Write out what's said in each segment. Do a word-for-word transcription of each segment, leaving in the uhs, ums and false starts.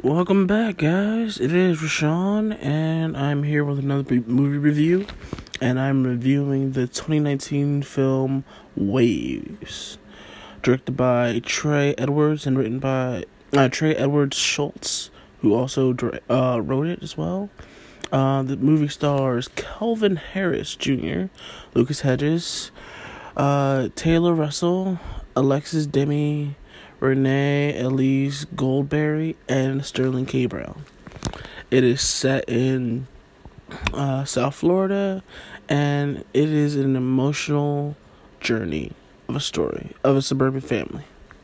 Welcome back, guys. It is Rashawn, and I'm here with another b- movie review, and I'm reviewing the twenty nineteen film Waves, directed by Trey Edwards and written by uh, Trey Edwards Schultz, who also uh, wrote it as well. Uh, the movie stars Kelvin Harris Junior, Lucas Hedges, uh, Taylor Russell, Alexis Demi, Renee Elise Goldberry, and Sterling K. Brown. It is set in uh, South Florida, and it is an emotional journey of a story of a suburban family.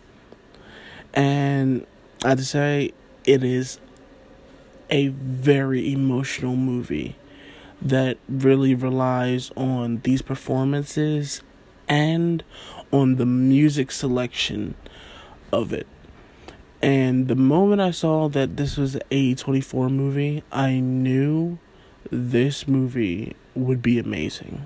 And I have to say, it is a very emotional movie that really relies on these performances and on the music selection of it. And the moment I saw that this was an A twenty-four movie, I knew this movie would be amazing.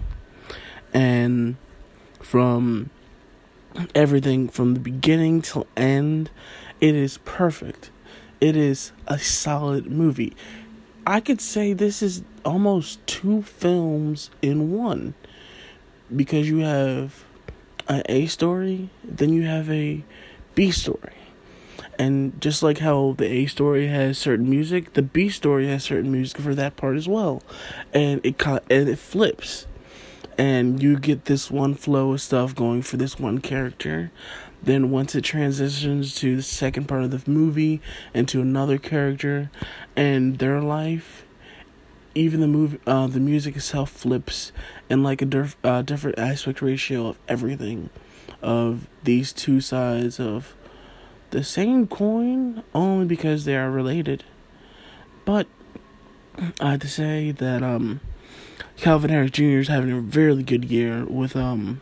And from everything from the beginning till end, it is perfect. It is a solid movie. I could say this is almost two films in one, because you have an A story, then you have a B story. And just like how the A story has certain music, the B story has certain music for that part as well. And it and it flips. And you get this one flow of stuff going for this one character. Then once it transitions to the second part of the movie and to another character and their life, even the movie, uh, the music itself flips in like a diff- uh, different aspect ratio of everything, of these two sides of the same coin, only because they are related. But I have to say that um, Kelvin Harris Junior is having a really good year with um,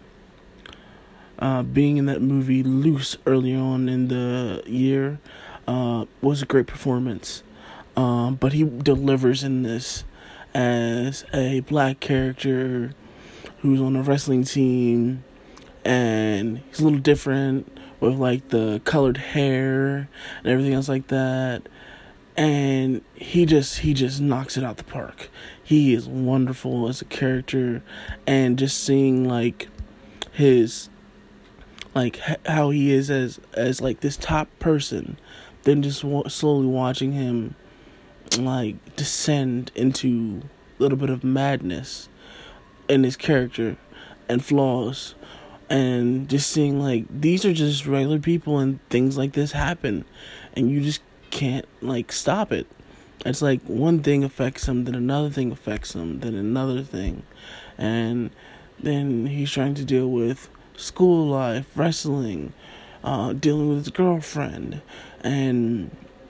uh, being in that movie Loose early on in the year. Uh, was a great performance. Um, but he delivers in this as a black character who's on a wrestling team, and he's a little different with like the colored hair and everything else like that. And he just he just knocks it out the park. He is wonderful as a character, and just seeing like his like h- how he is as as like this top person, then just w- slowly watching him like descend into a little bit of madness in his character and flaws, and just seeing like these are just regular people and things like this happen, and you just can't like stop it. It's like one thing affects him, then another thing affects him, then another thing, and then he's trying to deal with school life, wrestling, uh, dealing with his girlfriend, and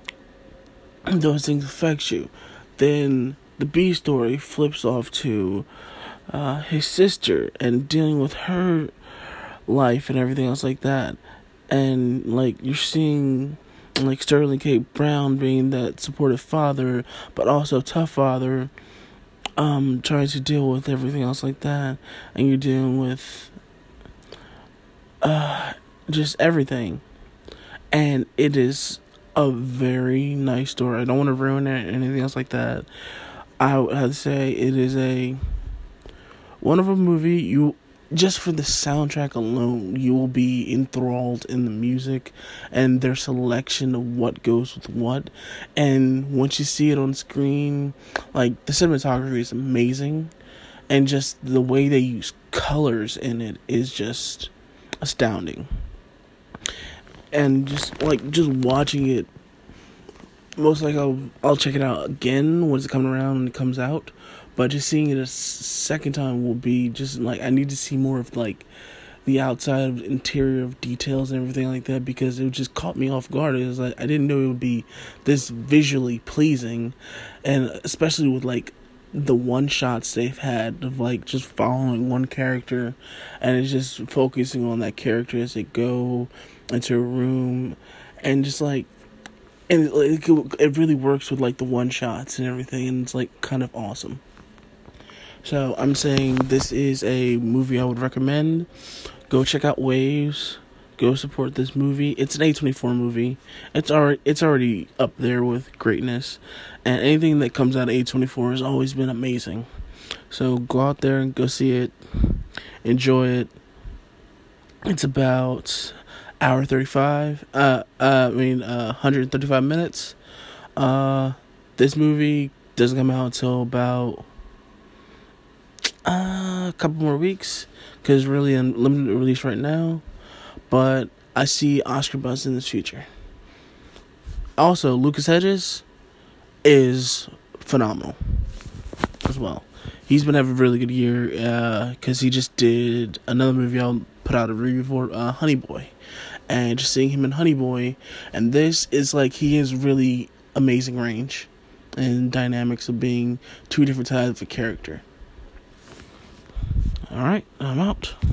those things affect you. Then the B story flips off to uh, his sister and dealing with her life and everything else like that. And like you're seeing like Sterling K. Brown being that supportive father, but also tough father, um, trying to deal with everything else like that. And you're dealing with uh, just everything. And it is a very nice story. I don't want to ruin it or anything else like that. I would have to say it is a wonderful movie. You just for the soundtrack alone, you will be enthralled in the music and their selection of what goes with what. And once you see it on screen, like the cinematography is amazing, and just the way they use colors in it is just astounding. And just like just watching it, most like I'll I'll check it out again once it comes around and it comes out. But just seeing it a second time will be just like I need to see more of like the outside of interior of details and everything like that, because it just caught me off guard. It was like I didn't know it would be this visually pleasing, and especially with like the one shots they've had of like just following one character, and it's just focusing on that character as they go into a room, and just like and it, it, it really works with like the one shots and everything, and it's like kind of awesome. So I'm saying this is a movie I would recommend. Go check out Waves. Go support this movie. It's an A twenty-four movie. It's already it's already up there with greatness, and anything that comes out of A twenty-four has always been amazing. So go out there and go see it. Enjoy it. It's about hour thirty-five. Uh, uh I mean, uh, one hundred thirty-five minutes. Uh, this movie doesn't come out until about uh, a couple more weeks, because it's really in limited release right now. But I see Oscar buzz in the future. Also, Lucas Hedges is phenomenal as well. He's been having a really good year because uh, he just did another movie I'll put out a review for, uh, Honey Boy. And just seeing him in Honey Boy, and this is like, he has really amazing range and dynamics of being two different types of a character. Alright, I'm out.